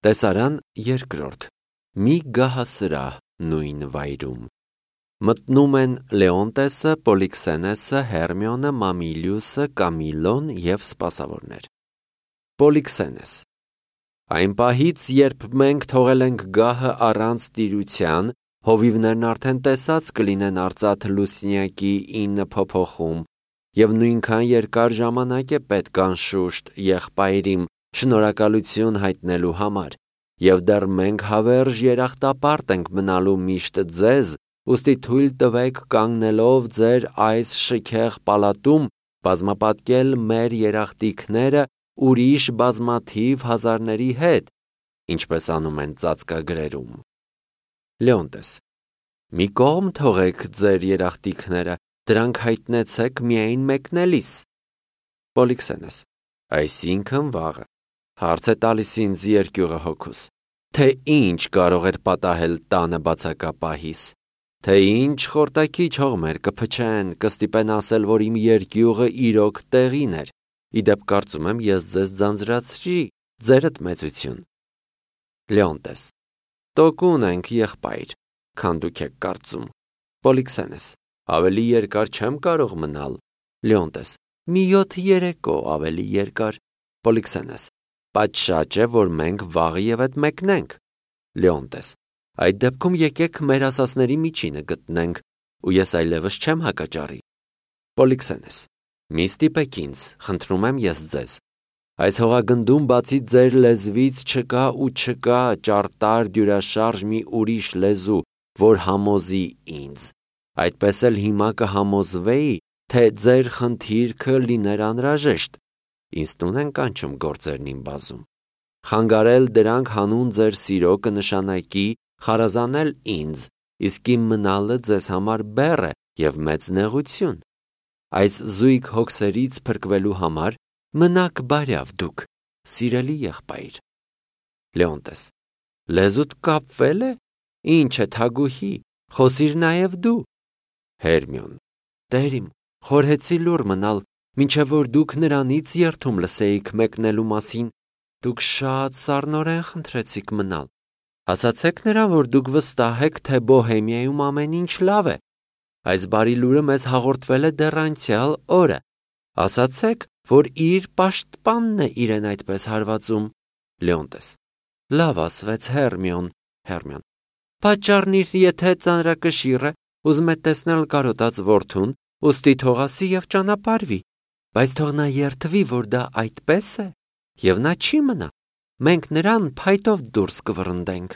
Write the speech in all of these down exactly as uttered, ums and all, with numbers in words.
Տեսարան երկրորդ. Մի գահասրահ նույն վայրում։ Մտնում են Լեոնտեսը, Պոլիքսենեսը, Հերմիոնը, Մամիլիուսը, Կամիլոն և սպասավորներ։ Պոլիքսենես. Այն պահից, երբ մենք թողել ենք գահը առանց տիրության, հովիվներն արդեն տեսած կլինեն արծաթ Լուսնիակի ինը փոփոխում, և նույնքան երկար ժամանակ է պետք անշուշտ եղբայրիմ շնորհակալություն հայտնելու համար, և դեռ մենք հավերժ երախտապարտ ենք մնալու միշտ ձեզ, ուստի թույլ տվեք կանգնելով ձեր այս շքեղ պալատում բազմապատկել մեր երախտիկները ուրիշ բազմաթիվ հազարների հետ, ինչպես անում են ծածկագրերում։ Լեոնտես. Մի կողմ թողեք ձեր երախտիկները, դրանք հայտնեցեք միայն մեկնելիս։ Պոլիքսենես. Այսինքն վաղը, հարց է տալիս ինձ երկյուղը հոգուս, թե ինչ կարող էր պատահել տանը բացակապահիս, թե ինչ խորտակի հողմեր կփչեն, կստիպեն ասել, որ իմ երկյուղը իրոք տեղին էր, իդեպ կարծում եմ ես ձեզ ձանձրացրի, ձերդ մեծություն։ Լեոնտես. Տոկուն ենք եղբայր, քան դուք եք կարծում։ Պոլիքսենես. Ավելի երկար չեմ կարող մնալ։ Լեոնտես. Մի յոթ երեկո ավելի երկար։ Պոլիքսենես. Պատշաճ է, որ մենք վաղը և հետ մեկնենք։ Լեոնտես. Այդ դեպքում եկեք մեր ասածների միջինը գտնենք, ու ես այլևս չեմ հակաճառի։ Պոլիքսենես. Մի ստիպեք ինձ, խնդրում եմ ես ձեզ։ Այս հողագնդում բացի ձեր լեզվից չկա ու չկա ճարտար դյուրաշարժ մի ուրիշ լեզու, որ համոզի ինձ։ Այդպես էլ հիմա կհամոզվեի, թե ձեր խնդիրքը լիներ անհրաժեշտ։ Ինձ տուն են կանչում գործերն իմ բազում։ Խանգարել դրանք հանուն ձեր սիրո կնշանակի խարազանել ինձ, իսկ իմ մնալը ձեզ համար բեռ է և մեծ նեղություն։ Այս զույգ հոգսերից փրկվելու համար մնաք բարյավ դուք, սիրելի եղբայր։ Լեոնտես. Լեզուտ կապվել է, ինչ է թագուհի, խոսիր նաև դու։ Հերմիոն. Տերիմ, խորհեցի լուռ մնալ, մինչև որ դուք նրանից երդում լսեիք մեկնելու մասին, դուք շատ սառնորեն խնդրեցիք մնալ։ Ասացեք նրան, որ դուք վստահ եք, թե Բոհեմիայում ամեն ինչ լավ է։ Այս բարի լուրը մեզ հաղորդվել է դեռ անցյալ օրը։ Ասացեք, որ իր պաշտպանն է իրեն այդպես հարվածում։ Լեոնտես. Լավ ասվեց Հերմիոն։ Հերմիոն. Պատճառն իր, եթե ծանրակշիռ է, ուզում է տեսնել կարոտած որդուն, ուստի թող ասի և ճանապարհվի, բայց թող նա երդվի, որ դա այդպես է, և նա չի մնա։ Մենք նրան փայտով դուրս կվռնդենք։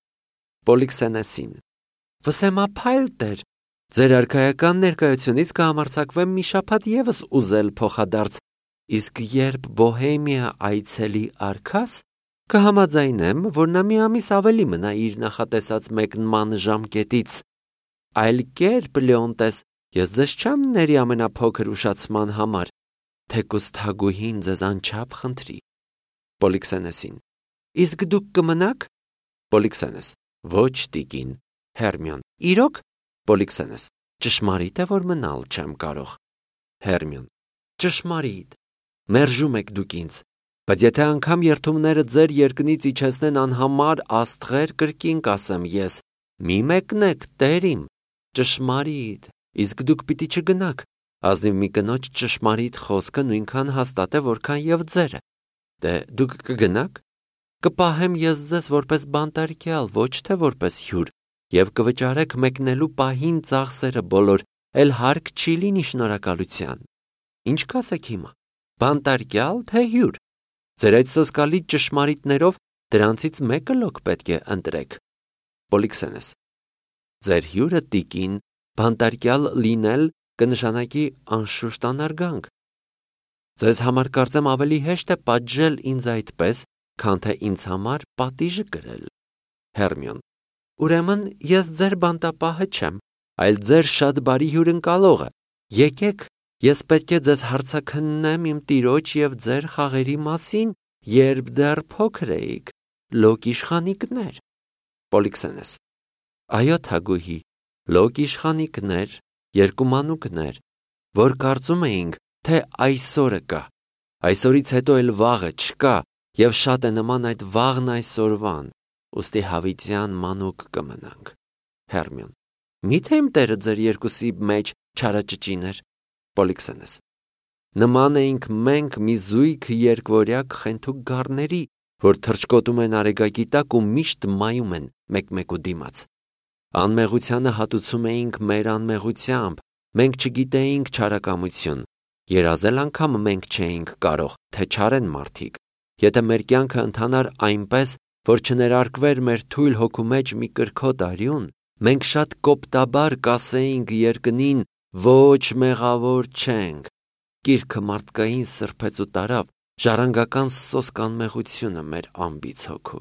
Պոլիքսենեսին. Վսեմափայլ տեր, ձեր արքայական ներկայությունից կհամարձակվեմ մի շաբաթ ևս ուզել փոխադարձ, իսկ երբ Բոհեմիա այցելի արքաս, կհամաձայնեմ, որ նա մի ամիս ավելի մնա իր նախատեսած մեկնման ժամկետից։ Այլ կերպ, Լեոնտես, ես ձեզ չեմ ների ամենափոքր ուշացման համար, թեկուզ թագուհին ձեզ անչափ խնդրի։ Պոլիքսենեսին. Իսկ դուք կմնաք։ Պոլիքսենես. Ոչ տիկին։ Հերմիոն. Իրոք։ Պոլիքսենես. Ճշմարիտ է, որ մնալ չեմ կարող։ Հերմիոն. Ճշմարիտ։ Մերժում եք դուք ինձ, բայց եթե անգամ երդումները ձեր երկնից իջեցնեն անհամար աստղեր, կրկին կասեմ ես, մի մեկնեք, տերիմ։ Ճշմարիտ, իսկ դուք պիտի չգնաք։ Ազնիվ մի կնոջ ճշմարիտ խոսքը նույնքան հաստատ է, որքան և ձերը։ Դե դուք կգնաք։ Կպահեմ ես ձեզ որպես բանտարկյալ, ոչ թե որպես հյուր, և կվճարեք մեկնելու պահին ծախսերը բոլոր, էլ հարկ չի լինի շնորհակալության։ Ինչ կասեք հիմա, բանտարկյալ թե հյուր։ Ձեր այդ սոսկալի ճշմարիտներով դրանցից մեկը լոկ պետք է ընտրեք։ Պոլիքսենես. Ձեր հյուրը տիկին, բանտարկյալ լինել կնշանակի անշուշտ անարգանք։ Ձեզ համար կարծեմ ավելի հեշտ է պատժել ինձ այդպես, քան թե ինձ համար պատիժը կրել։ Հերմիոն. Ուրեմն ես ձեր բանտապահը չեմ, այլ ձեր շատ բարի հյուրընկալողը։ Եկեք, ես պետք է ձեզ հարցաքննեմ իմ տիրոջ և ձեր խաղերի մասին, երբ դեռ փոքր էիք, լոկ իշխանիկներ։ Պոլիքսենես. Այո, թագուհի, լոկ իշխանիկներ, երկու մանուկներ, որ կարծում էինք, թե այսօրը կա, այսօրից հետո էլ վաղը չկա, Եվ շատ է նման այդ վաղն այսօրվան, ուստի հավիտյան մանուկ կմնանք։ Հերմիոն. Միթե իմ տերը ձեր երկուսի մեջ չարաճճիներ։ Պոլիքսենես. Նման էինք մենք մի զույգ երկվորյակ խենթուկ գառների, որ թռչկոտում են արեգակի տակ ու միշտ մայում են մեկ-մեկու դիմաց։ Անմեղությանը հատուցում էինք մեր անմեղությամբ, մենք չգիտեինք չարակամություն, երազել անգամ մենք չէինք կարող, թե չարեն մարդիկ, եթե մեր կյանքը ընթանար այնպես, որ չներարկվեր մեր թույլ հոգու մեջ մի կրքոտ արյուն, մենք շատ կոպտաբար կասեինք երկնին, ոչ մեղավոր չենք, կիրքը մարդկային սրբեց ու տարավ, ժառանգական սոսկ անմեղությունը մեր անբիծ հոգու։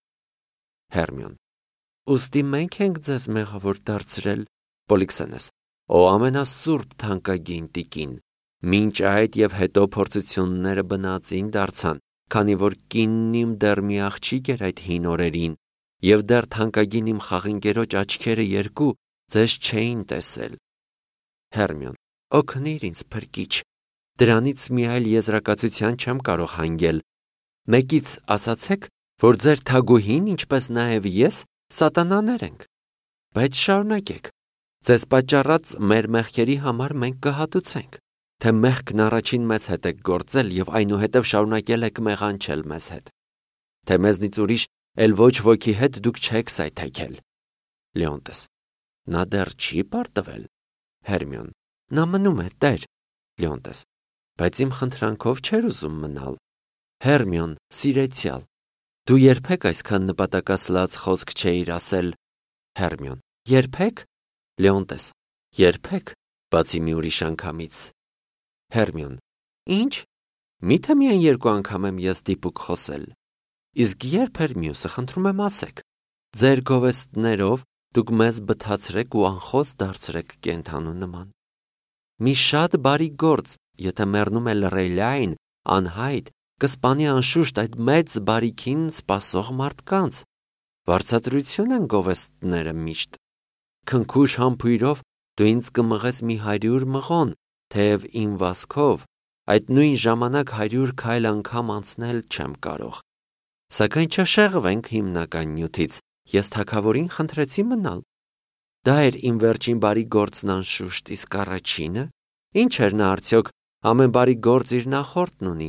Հերմիոն. Ուստի մենք ենք ձեզ մեղավոր դարձրել։ Պոլիքսենես. Ո ամենասուրբ թանկագին տիկին, մինչ այդ և հետո փորձությունները բնածին դարձան, քանի որ կինն իմ դեռ մի աղջիկ էր այդ հին օրերին, և դեռ թանկագին իմ խաղընկերոջ աչքերը երկու ձեզ չէին տեսել։ Հերմիոն. Օգնիր ինձ փրկիչ, դրանից մի այլ եզրակացության չեմ կարող հանգել։ Մեկից ասացեք, որ ձեր թագուհին, ինչպես նաև ես, սատանաներ ենք։ Բայց շարունակեք, ձեզ պատճառած մեր մեղքերի համար մենք կհատուցենք, թե մեղքն առաջին մեզ հետ եք գործել և այնուհետև շարունակել եք մեղանչել մեզ հետ, թե մեզնից ուրիշ էլ ոչ ոքի հետ դուք չեք սայթաքել։ Լեոնտես. Նա դեռ չի պարտվել։ Հերմիոն. Նա մնում է տեր։ Լեոնտես. Բայց իմ խնդրանքով չէր ուզում մնալ։ Հերմիոն, սիրեցյալ, դու երբեք այսքան նպատակասլաց խոսք չէիր ասել։ Հերմիոն. Երբեք։ Լեոնտես. Երբեք, բացի մի ուրիշ անգամից։ Հերմիոն. Ինչ։ Միթե միայն երկու անգամ եմ ես դիպուկ խոսել։ Իսկ երբ էր մյուսը, խնդրում եմ ասեք։ Ձեր գովեստներով դուք մեզ բթացրեք ու անխոս դարձրեք կենդանու նման։ Մի շատ բարի գործ, եթե մեռնում է լռելյայն, անհայտ, կսպանի անշուշտ այդ մեծ բարիքին սպասող մարդկանց։ Վարձատրություն են գովեստները միշտ։ Քնքուշ համբույրով դու ինձ կմղես մի հարյուր մղոն, թեև իմ վասքով այդ նույն ժամանակ հարյուր քայլ անգամ անցնել չեմ կարող։ Սակայն չշեղվենք հիմնական նյութից, ես թագավորին խնդրեցի մնալ։ Դա էր իմ վերջին բարի գործն անշուշտ, իսկ առաջինը, ինչ էր նա արդյոք, ամեն բարի գործ իր նախորդն ունի։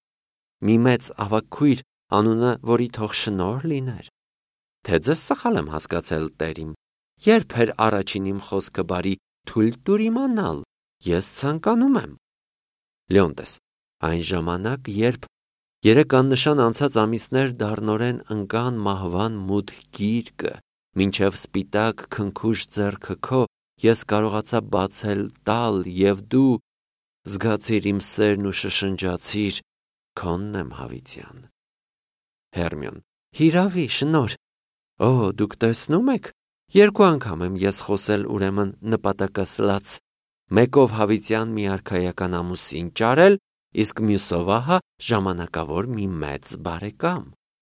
Մի մեծ ավագ քույր, անունը որի թող շնորհ լիներ։ Թե ձեզ սխալ եմ հասկացել, տերիմ, երբ էր առաջին իմ խոսքը բարի, թույլ տուր իմանալ, ես ցանկանում եմ։ Լեոնտես. Այն ժամանակ, երբ երեք աննշան անցած ամիսներ դառնորեն ընկան մահվան մութ գիրկը, մինչև սպիտակ քնքուշ ձեռքը քո, ես կարողացա բացել տալ, և դու զգացիր իմ սերն ու շշնջացիր, քոնն եմ հավիտյան։ Հերմիոն. Հիրավի, շնորհ։ Օ, դուք տեսնում եք, երկու անգամ եմ ես խոսել ուրեմն նպատակասլաց, մեկով հավիտյան մի արքայական ամուսին ճարել, իսկ մյուսով ահա ժամանակավոր մի մեծ բարեկամ։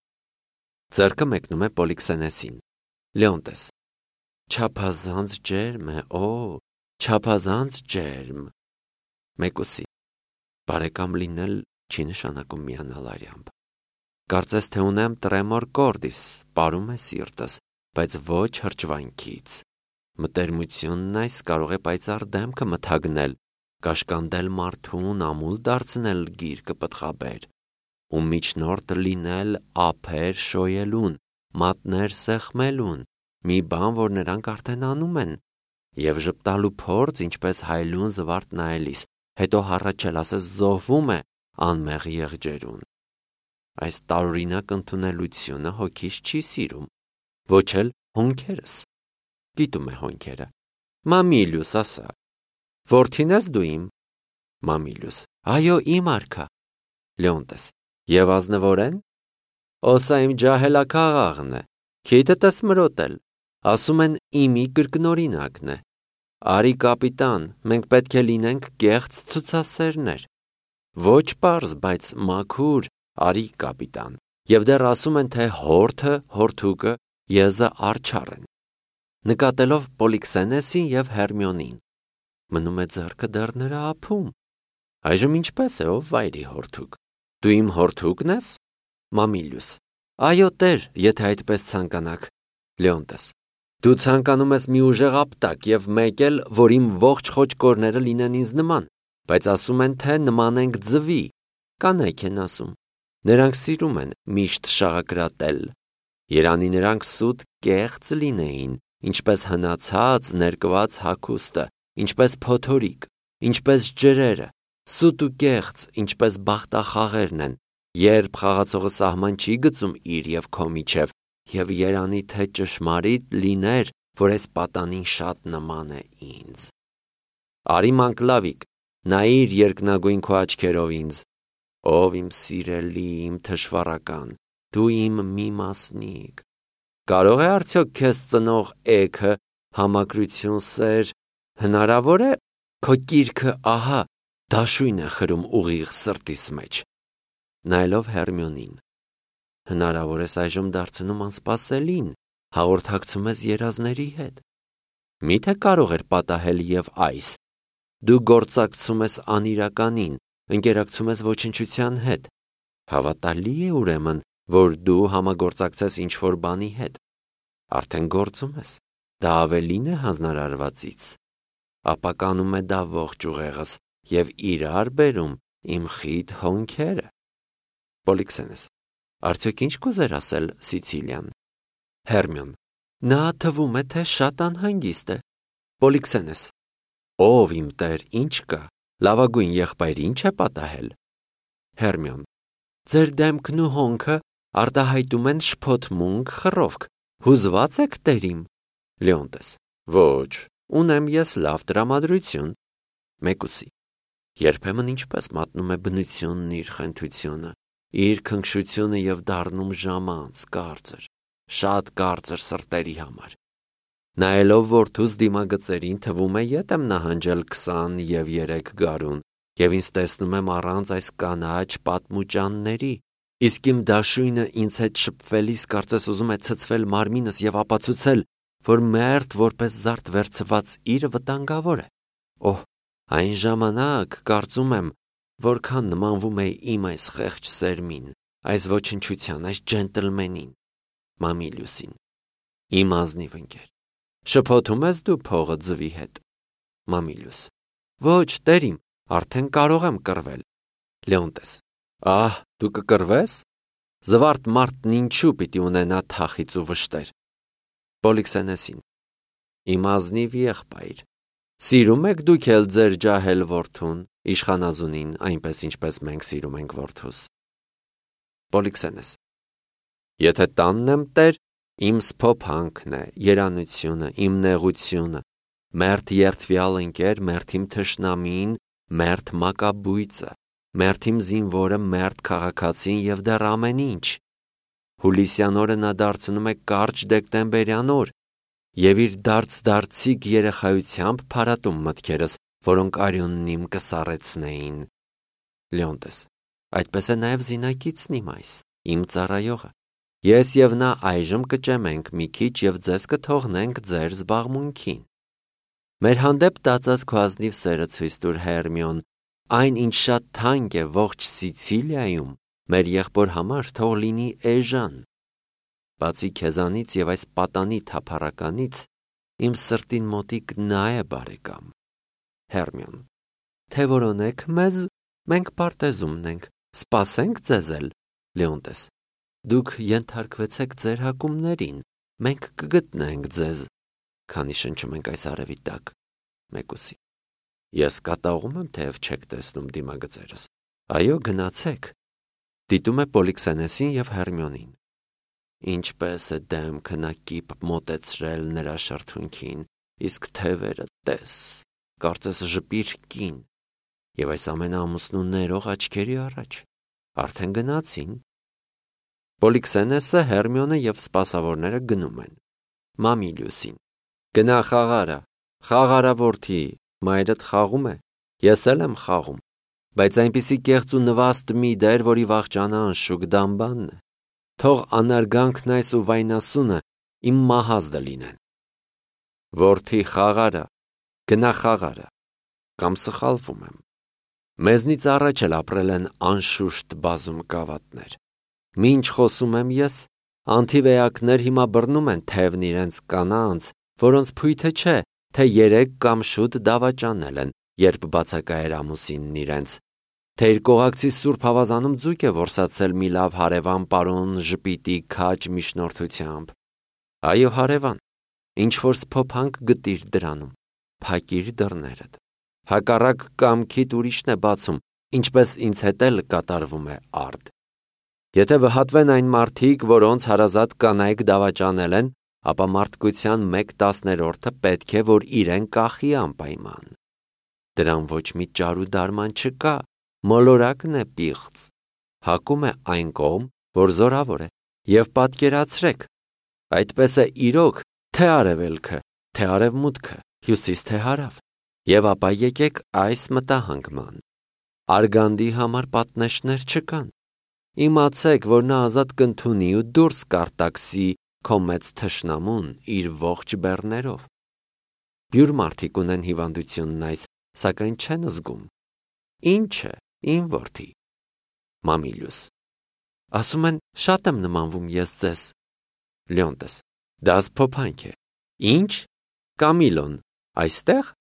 Ձեռքը մեկնում է Պոլիքսենեսին։ Լեոնտես. Չափազանց ջերմ է, օ, չափազանց ջերմ։ Մեկուսի. Բարեկամ լինել չի նշանակում միանալ արյամբ։ Կարծես թե ունեմ տրեմոր կորդիս, պարում է սիրտս, բայց ոչ հրճվանքից։ Մտերմությունն այս կարող է պայծառ դեմքը մթագնել, կաշկանդել մարդուն, ամուլ դարձնել գիրկը պտղաբեր, ու միջնորդ լինել ափեր շոյելուն, մատներ սեղմելուն, մի բան, որ նրանք արդեն անում են, և ժպտալու փորձ, ինչպես հայլուն զվարթ նայելիս, հետո հառաչել ասես զոհվում է անմեղ եղջերուն։ Այս տարօրինակ ընդունելությունը հոգիս չի սիրում, ոչ էլ հոնքերս։ Դիտում է հոնքերը։ Մամիլյուս, ասա, որդին ես դու իմ։ Մամիլյուս. Այո, իմ արքա։ Լեոնտես. Եվ ազնվորեն։ Օսա իմ ջահելաքաղաղն է, քիթդ ես մրոտել, ասում են իմի կրկնօրինակն է։ Արի կապիտան, մենք պետք է լինենք կեղծ ցուցասերներ։ Ոչ պարզ, բայց մաքուր, արի կապիտան։ Եվ դեռ ասում են, թե հորթը, հորթուկը, եզը արջառ են։ Նկատելով Պոլիքսենեսին և Հերմիոնին։ Մնում է ձեռքը դեռ նրա ափում։ Այժմ ինչպես է, ով վայրի հորթուկ։ Դու իմ հորթուկն ես։ Մամիլյուս. Այո, տեր, եթե այդպես ցանկանաք։ Լեոնտես. Դու ցանկանում ես մի ուժեղ ապտակ եւ մեկ էլ, որ իմ ողջ խոճկորները լինեն ինձ նման, բայց ասում են, թե նմանենք ձվի։ Կանայք են ասում։ Նրանք սիրում են միշտ շաղակրատել։ Երանի նրանք սուտ կեղծ լինեին, ինչպես հնացած ներկված հագուստը, ինչպես փոթորիկ, ինչպես ջրերը, սուտ ու կեղծ, ինչպես բախտախաղերն են, երբ խաղացողը սահման չի գծում իր եւ քո միջև, եւ երանի թե ճշմարիտ լիներ, որ այս պատանին շատ նման է ինձ։ Արի մանկլավիկ, նայիր երկնագույն քո աչքերով ինձ, ով իմ սիրելի, իմ թշվառական, դու իմ մի մասնիկ։ Կարող է արդյոք քեզ ծնող էգը համակրություն սեր, հնարավոր է քո կիրքը ահա դաշույն է խրում ուղիղ սրտիս մեջ։ Նայելով Հերմիոնին, հնարավոր է այժմ դարձնում անսպասելին, հաղորդակցում ես երազների հետ։ Միթե կարող էր պատահել եւ այս։ Դու գործակցում ես անիրականին, ընկերակցում ես ոչնչության հետ։ Հավատալի է ուրեմն, որ դու համագործակցես ինչ-որ բանի հետ։ Արդեն գործում ես։ Դա ավելին է հանձնարարվածից։ Ապականում է դա ողջ ուղեղս եւ իրար բերում իմ խիտ հոնքերը։ Պոլիքսենես. Արդյոք ինչ կուզեր ասել Սիցիլիան։ Հերմիոն. Նա թվում է, թե շատ անհանգիստ է։ Պոլիքսենես. Ով իմ տեր, ինչ կա, լավագույն եղբայր ինչ է պատահել։ Հերմիոն. Ձեր դեմքն ու հոնքը արտահայտում են շփոթմունք, խռովք, հուզված եք տերիմ։ Լեոնտես. Ոչ, ունեմ ես լավ տրամադրություն։ Մեկուսի. Երբեմն ինչպես մատնում է բնությունն իր խենթությունը, իր քնքշությունը եւ դառնում ժամանց, կարծր, շատ կարծր սրտերի համար։ Նայելով որդուս դիմագծերին թվում է ետ եմ նահանջել քսան եւ երեք գարուն եւ ինձ տեսնում եմ առանց այս կանաչ պատմուճանների, իսկ իմ դաշույնը ինձ հետ շփվելիս կարծես ուզում է ցցվել մարմինս եւ ապացուցել, որ մերթ որպես զարդ վերցված իրը վտանգավոր է։ Օհ, այն ժամանակ կարծում եմ, որքան նմանվում է իմ այս խեղճ սերմին, այս ոչնչության, այս ջենտլմենին, Մամիլիուսին, իմ ազնիվ ընկեր։ Շփոթում ես դու փողը ձվի հետ։ Մամիլիուս. Ոչ, տերիմ, արդեն կարող եմ կռվել։ Լեոնտես. Ահ, դու կկռվես։ Զվարթ մարդն ինչու պիտի ունենա թախիծ ու վշտեր։ Պոլիքսենեսին. Իմ ազնիվ եղբայր, սիրում եք դուք էլ ձեր ջահել որդուն, իշխանազունին, այնպես ինչպես մենք սիրում ենք որդուս։ Պոլիքսենես. Եթե տանն եմ տեր, իմ սփոփանքն է, երանությունը, իմ նեղությունը, մերթ երդվյալ ընկեր, մերթ իմ թշնամին, մերթ մակաբույծը, մերթ իմ զինվորը, մերթ քաղաքացին եւ դեռ ամեն ինչ։ Հուլիսյան օրը նա դարձնում է կարճ դեկտեմբերյան օր եւ իր դարձ-դարձիկ երեխայությամբ փարատում մտքերս, որոնք արյունն իմ կսառեցնեին։ Լեոնտես. Այդպես է նաեւ զինակիցն իմ այս, իմ ծառայողը։ Ես եւ նա այժմ կճեմենք մի քիչ եւ ձեզ կթողնենք ձեր զբաղմունքին։ Մեր հանդեպ տածած քո ազնիվ սերը ցույց տուր Հերմիոն, այն ինչ շատ թանկ է ողջ Սիցիլիայում, մեր եղբոր համար թող լինի էժան։ Բացի քեզանից եւ այս պատանի թափառականից, իմ սրտին մոտիկ նա է բարեկամ։ Հերմիոն. Թե որոնեք մեզ, մենք պարտեզումն ենք, սպասենք ձեզ էլ։ Լեոնտես. Դուք ենթարկվեցեք ձեր հակումներին, մենք կգտնենք ձեզ, քանի շնչում ենք այս արևի տակ։ Մեկուսի. Ես կատաղում եմ, թեև չեք տեսնում դիմագծերս։ Այո, գնացեք։ Դիտում է Պոլիքսենեսին եւ Հերմիոնին։ Ինչպես է դեմքը նա կիպ մոտեցրել նրա շրթունքին, իսկ թևերը տես, կարծես ժպիր կին, եւ այս ամենը ամուսնու ներող աչքերի առաջ։ Արդեն գնացին։ Պոլիքսենեսը, Հերմիոնը եւ սպասավորները գնում են։ Մամիլիուսին. Գնա խաղարա, խաղարա որդի, մայրդ խաղում է, ես էլ եմ խաղում, բայց այնպիսի կեղծ ու նվաստ մի դեր, որի վախճանը անշուք դամբանն է։ Թող անարգանքն այս ու վայնասունը իմ մահազդը լինեն։ Որդի խաղարա, գնա խաղարա, կամ սխալվում եմ։ Մեզնից առաջ էլ ապրել են անշուշտ բազում կավատներ։ Մինչ խոսում եմ ես, անթիվեակներ հիմա բռնում են թևն իրենց կանանց, որոնց փույթը չէ, թե երեկ կամ շուտ դավաճանել են, երբ բացակայեր ամուսինն իրենց, թե իր կողակցի սուրբ հավազանում ձուկ է որսացել մի լավ հարևան պարոն ժպիտի քաջ միջնորդությամբ։ Այո, հարևան, ինչ-որ սփոփանք գտիր դրանում, փակիր դռներդ։ Հակառակ կամքիդ ուրիշն է բացում, ինչպես ինձ հետ էլ կատարվում է արդ։ Եթե վհատվեն այն մարդիկ, որոնց հարազատ կանայք դավաճանել են, ապա մարդկության մեկ տասներորդը պետք է, որ իրեն կախի անպայման։ Դրան ոչ մի ճարու դարման չկա, մոլորակն է պիղծ, հակում է այն կողմ, որ զորավոր է, և պատկերացրեք, այդպես է իրոք, թե արևելքը, թե արևմուտքը, հյուսիս թե հարավ, և ապա եկեք այս մտահանգման։ Արգանդի համար պատնեշներ չկան։ Իմացեք, որ նա ազատ կընդունի ու դուրս կարտաքսի քո մեծ թշնամուն իր ողջ բեռներով։ Բյուր մարդիկ ունեն հիվանդությունն այս, սակայն չեն զգում։ Ինչ է, իմ որդի։ Մամիլյուս. Ասում են, շատ եմ նմանվում ես ձեզ։ Լեոնտես. դա սփոփանք է։ Ինչ։ Կամիլոն այստեղ։